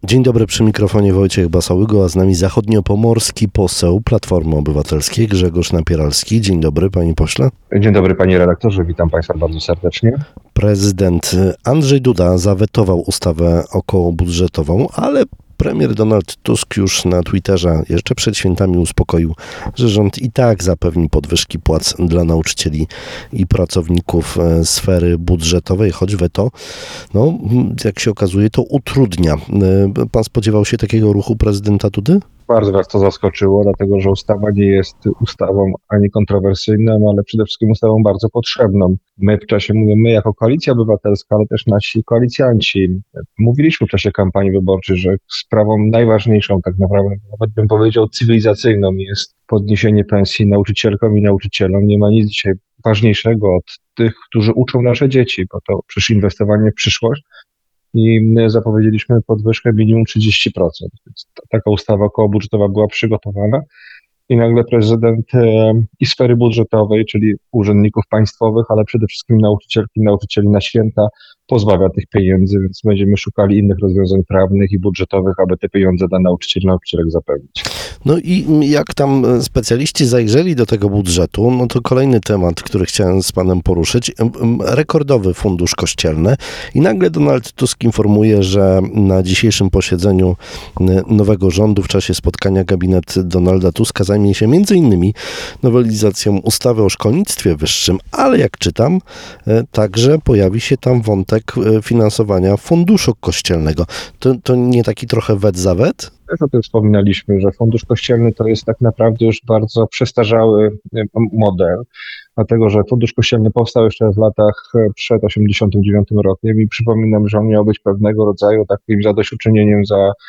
Dzień dobry, przy mikrofonie Wojciech Basałygo, a z nami zachodniopomorski poseł Platformy Obywatelskiej Grzegorz Napieralski. Dzień dobry, panie pośle. Dzień dobry, panie redaktorze, witam państwa bardzo serdecznie. Prezydent Andrzej Duda zawetował ustawę okołobudżetową, ale premier Donald Tusk już na Twitterze jeszcze przed świętami uspokoił, że rząd i tak zapewni podwyżki płac dla nauczycieli i pracowników sfery budżetowej, choć weto, jak się okazuje, to utrudnia. Pan spodziewał się takiego ruchu prezydenta Dudy? Bardzo nas to zaskoczyło, dlatego że ustawa nie jest ustawą ani kontrowersyjną, ale przede wszystkim ustawą bardzo potrzebną. My jako Koalicja Obywatelska, ale też nasi koalicjanci, mówiliśmy w czasie kampanii wyborczej, że sprawą najważniejszą, tak naprawdę, nawet bym powiedział cywilizacyjną, jest podniesienie pensji nauczycielkom i nauczycielom. Nie ma nic dzisiaj ważniejszego od tych, którzy uczą nasze dzieci, bo to przecież inwestowanie w przyszłość. I zapowiedzieliśmy podwyżkę minimum 30%. Więc taka ustawa okołobudżetowa była przygotowana i nagle prezydent i sfery budżetowej, czyli urzędników państwowych, ale przede wszystkim nauczycielki i nauczycieli na święta pozbawia tych pieniędzy, więc będziemy szukali innych rozwiązań prawnych i budżetowych, aby te pieniądze dla nauczycieli i nauczycielek zapewnić. No i jak tam specjaliści zajrzeli do tego budżetu, no to kolejny temat, który chciałem z panem poruszyć, rekordowy fundusz kościelny i nagle Donald Tusk informuje, że na dzisiejszym posiedzeniu nowego rządu w czasie spotkania gabinet Donalda Tuska zajmie się m.in. nowelizacją ustawy o szkolnictwie wyższym, ale jak czytam, także pojawi się tam wątek finansowania funduszu kościelnego. To nie taki trochę wet za wet? Też o tym wspominaliśmy, że fundusz kościelny to jest tak naprawdę już bardzo przestarzały model, dlatego że fundusz kościelny powstał jeszcze w latach przed 1989 rokiem i przypominam, że on miał być pewnego rodzaju takim zadośćuczynieniem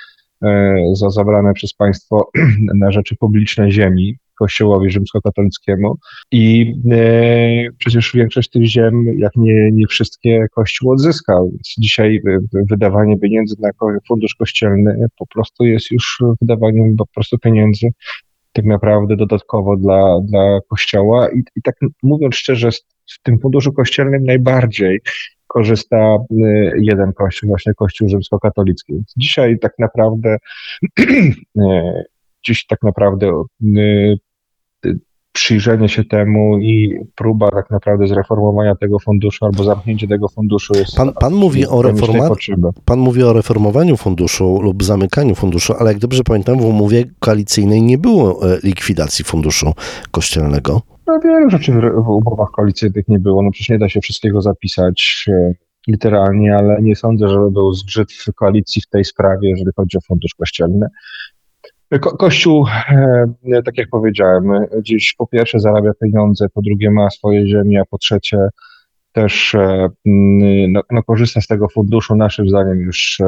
za zabrane przez państwo na rzeczy publiczne ziemi Kościołowi rzymskokatolickiemu i przecież większość tych ziem, jak nie wszystkie, Kościół odzyskał. Więc dzisiaj wydawanie pieniędzy na fundusz kościelny po prostu jest już wydawaniem po prostu pieniędzy tak naprawdę dodatkowo dla Kościoła i tak mówiąc szczerze, w tym funduszu kościelnym najbardziej korzysta jeden kościół, właśnie Kościół rzymskokatolicki. Dzisiaj tak naprawdę przyjrzenie się temu i próba tak naprawdę zreformowania tego funduszu albo zamknięcie tego funduszu jest... Pan mówi o reformowaniu funduszu lub zamykaniu funduszu, ale jak dobrze pamiętam, w umowie koalicyjnej nie było likwidacji funduszu kościelnego. No wiele rzeczy w umowach koalicyjnych nie było. No przecież nie da się wszystkiego zapisać literalnie, ale nie sądzę, żeby był zgrzyt w koalicji w tej sprawie, jeżeli chodzi o fundusz kościelny. Kościół, tak jak powiedziałem, dziś po pierwsze zarabia pieniądze, po drugie ma swoje ziemię, a po trzecie też korzysta z tego funduszu, naszym zdaniem już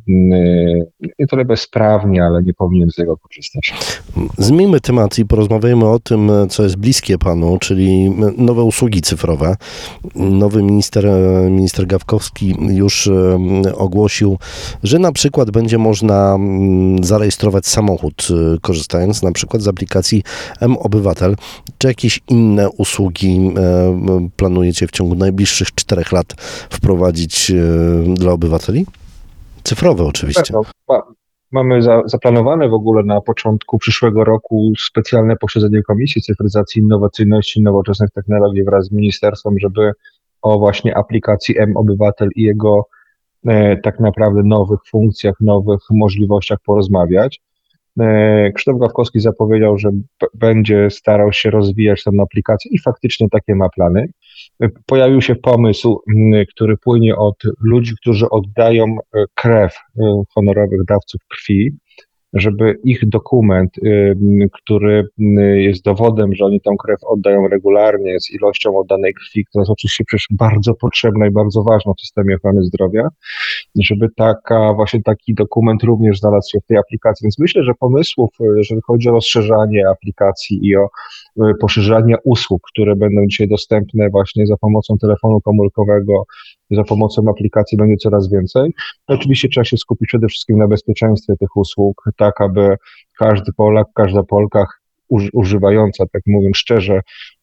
nie tyle bezprawnie, ale nie powinien z niego korzystać. Zmieńmy temat i porozmawiajmy o tym, co jest bliskie panu, czyli nowe usługi cyfrowe. Nowy minister Gawkowski już ogłosił, że na przykład będzie można zarejestrować samochód, korzystając na przykład z aplikacji mObywatel. Czy jakieś inne usługi planujecie w ciągu najbliższych 4 lat wprowadzić dla obywateli? Cyfrowe oczywiście. Mamy zaplanowane w ogóle na początku przyszłego roku specjalne posiedzenie Komisji Cyfryzacji, Innowacyjności i Nowoczesnych Technologii wraz z ministerstwem, żeby o właśnie aplikacji mObywatel i jego tak naprawdę nowych funkcjach, nowych możliwościach porozmawiać. Krzysztof Gawkowski zapowiedział, że będzie starał się rozwijać tę aplikację i faktycznie takie ma plany. Pojawił się pomysł, który płynie od ludzi, którzy oddają krew, honorowych dawców krwi, żeby ich dokument, który jest dowodem, że oni tą krew oddają regularnie z ilością oddanej krwi, która jest oczywiście przecież bardzo potrzebna i bardzo ważna w systemie ochrony zdrowia, żeby taki dokument również znalazł się w tej aplikacji. Więc myślę, że pomysłów, jeżeli chodzi o rozszerzanie aplikacji i o poszerzanie usług, które będą dzisiaj dostępne właśnie za pomocą telefonu komórkowego, za pomocą aplikacji będzie coraz więcej. Oczywiście trzeba się skupić przede wszystkim na bezpieczeństwie tych usług, tak aby każdy Polak, każda Polka używająca, tak mówiąc szczerze,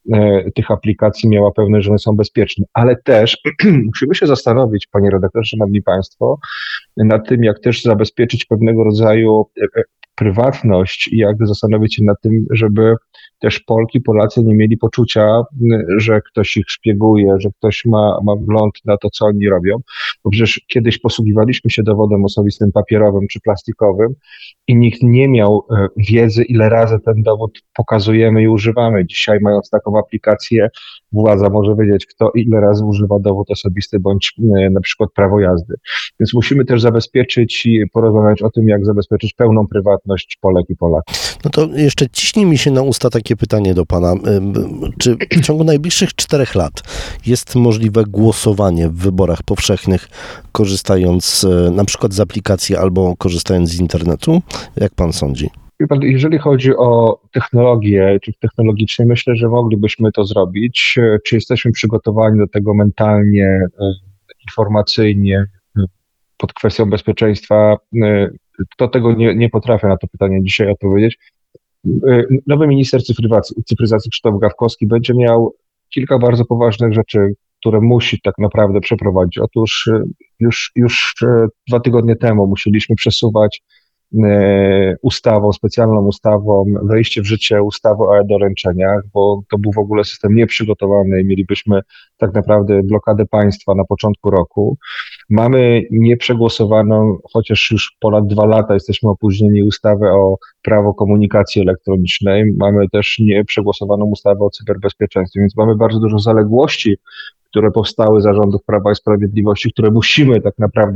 tych aplikacji miała pewność, że one są bezpieczne. Ale też musimy się zastanowić, panie redaktorze, szanowni państwo, nad tym, jak też zabezpieczyć pewnego rodzaju prywatność i jak zastanowić się nad tym, żeby też Polki, Polacy nie mieli poczucia, że ktoś ich szpieguje, że ktoś ma wgląd na to, co oni robią. Bo przecież kiedyś posługiwaliśmy się dowodem osobistym papierowym czy plastikowym i nikt nie miał wiedzy, ile razy ten dowód pokazujemy i używamy. Dzisiaj, mając taką aplikację, władza może wiedzieć, kto ile razy używa dowód osobisty bądź na przykład prawo jazdy. Więc musimy też zabezpieczyć i porozmawiać o tym, jak zabezpieczyć pełną prywatność Polek i Polaków. No to jeszcze ciśnie mi się na usta takie pytanie do pana. Czy w ciągu najbliższych 4 lat jest możliwe głosowanie w wyborach powszechnych, korzystając na przykład z aplikacji albo korzystając z internetu? Jak pan sądzi? Jeżeli chodzi o technologię, czy technologicznie, myślę, że moglibyśmy to zrobić. Czy jesteśmy przygotowani do tego mentalnie, informacyjnie, pod kwestią bezpieczeństwa? To tego nie potrafię na to pytanie dzisiaj odpowiedzieć. Nowy minister cyfryzacji Krzysztof Gawkowski będzie miał kilka bardzo poważnych rzeczy, które musi tak naprawdę przeprowadzić. Otóż już 2 tygodnie temu musieliśmy przesuwać specjalną ustawą, wejście w życie ustawy o e-doręczeniach, bo to był w ogóle system nieprzygotowany i mielibyśmy tak naprawdę blokadę państwa na początku roku. Mamy nieprzegłosowaną, chociaż już ponad 2 lata jesteśmy opóźnieni, ustawę o prawo komunikacji elektronicznej. Mamy też nieprzegłosowaną ustawę o cyberbezpieczeństwie, więc mamy bardzo dużo zaległości, które powstały za rządów Prawa i Sprawiedliwości, które musimy tak naprawdę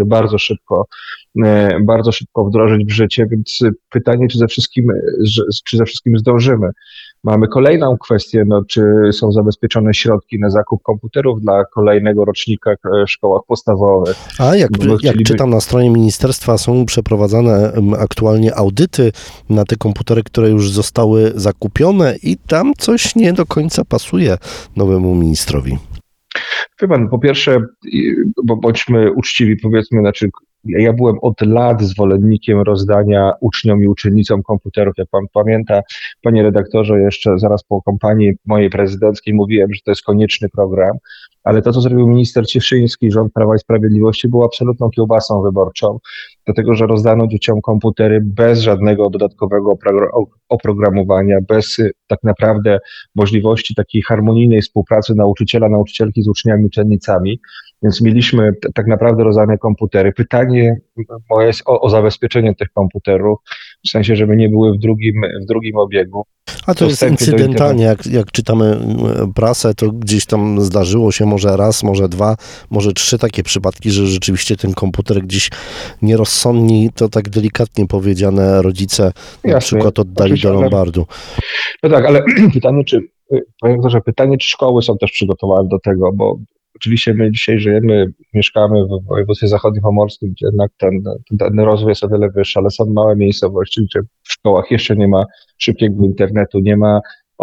bardzo szybko wdrożyć w życie, więc pytanie, czy ze wszystkim zdążymy. Mamy kolejną kwestię, czy są zabezpieczone środki na zakup komputerów dla kolejnego rocznika w szkołach podstawowych. A jak czytam na stronie ministerstwa, są przeprowadzane aktualnie audyty na te komputery, które już zostały zakupione i tam coś nie do końca pasuje nowemu ministrowi. Wie pan, po pierwsze, bo bądźmy uczciwi, powiedzmy, ja byłem od lat zwolennikiem rozdania uczniom i uczennicom komputerów. Jak pan pamięta, panie redaktorze, jeszcze zaraz po kampanii mojej prezydenckiej mówiłem, że to jest konieczny program, ale to, co zrobił minister Cieszyński, rząd Prawa i Sprawiedliwości, było absolutną kiełbasą wyborczą, dlatego że rozdano dzieciom komputery bez żadnego dodatkowego oprogramowania, bez tak naprawdę możliwości takiej harmonijnej współpracy nauczycielki z uczniami, uczennicami, więc mieliśmy tak naprawdę rozdane komputery. Pytanie moje jest o zabezpieczenie tych komputerów, w sensie, żeby nie były w drugim obiegu. A to jest incydentalnie, jak czytamy prasę, to gdzieś tam zdarzyło się może raz, może 2, może 3 takie przypadki, że rzeczywiście ten komputer gdzieś nierozsądni, to tak delikatnie powiedziane, rodzice na przykład oddali do lombardu. No tak, ale pytanie, czy szkoły są też przygotowane do tego, bo oczywiście my dzisiaj mieszkamy w województwie zachodniopomorskim, gdzie jednak ten rozwój jest o wiele wyższy, ale są małe miejscowości, gdzie w szkołach jeszcze nie ma szybkiego internetu, nie ma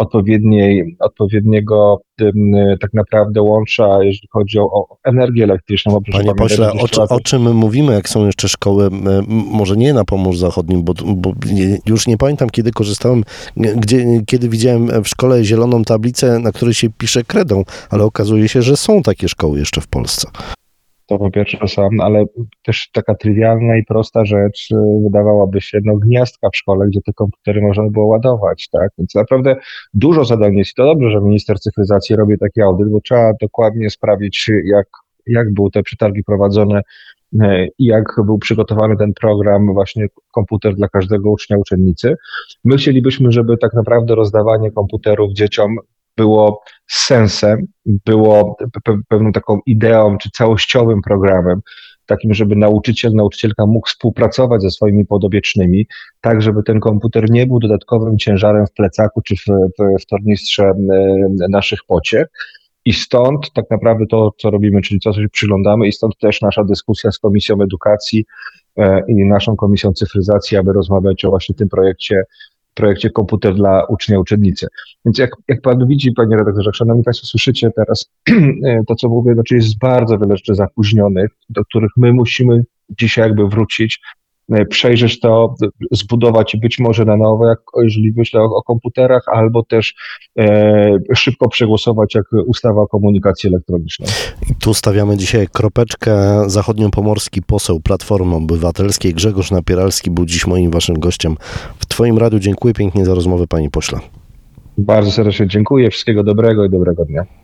odpowiedniego tak naprawdę łącza, jeżeli chodzi o energię elektryczną. Panie pośle, o czym mówimy, jak są jeszcze szkoły, może nie na Pomorzu Zachodnim, bo już nie pamiętam, kiedy korzystałem, kiedy widziałem w szkole zieloną tablicę, na której się pisze kredą, ale okazuje się, że są takie szkoły jeszcze w Polsce. To po pierwsze są, ale też taka trywialna i prosta rzecz, wydawałaby się, gniazdka w szkole, gdzie te komputery można było ładować, tak? Więc naprawdę dużo zadań jest i to dobrze, że minister cyfryzacji robi taki audyt, bo trzeba dokładnie sprawdzić, jak były te przetargi prowadzone i jak był przygotowany ten program, właśnie komputer dla każdego ucznia, uczennicy. My chcielibyśmy, żeby tak naprawdę rozdawanie komputerów dzieciom było z sensem, było pewną taką ideą czy całościowym programem, takim, żeby nauczycielka mógł współpracować ze swoimi podobiecznymi, tak żeby ten komputer nie był dodatkowym ciężarem w plecaku czy w tornistrze naszych pociech. I stąd tak naprawdę to, co robimy, czyli co się przyglądamy, i stąd też nasza dyskusja z Komisją Edukacji i naszą Komisją Cyfryzacji, aby rozmawiać o właśnie tym projekcie komputer dla ucznia, uczennicy. Więc jak pan widzi, panie redaktorze, szanowni państwo, słyszycie teraz to, co mówię, jest bardzo wiele rzeczy zapóźnionych, do których my musimy dzisiaj wrócić przejrzeć to, zbudować być może na nowo, jeżeli myślę o komputerach, albo też szybko przegłosować jak ustawa o komunikacji elektronicznej. I tu stawiamy dzisiaj kropeczkę. Zachodniopomorski poseł Platformy Obywatelskiej Grzegorz Napieralski był dziś moim waszym gościem w Twoim radiu. Dziękuję pięknie za rozmowę, panie pośle. Bardzo serdecznie dziękuję, wszystkiego dobrego i dobrego dnia.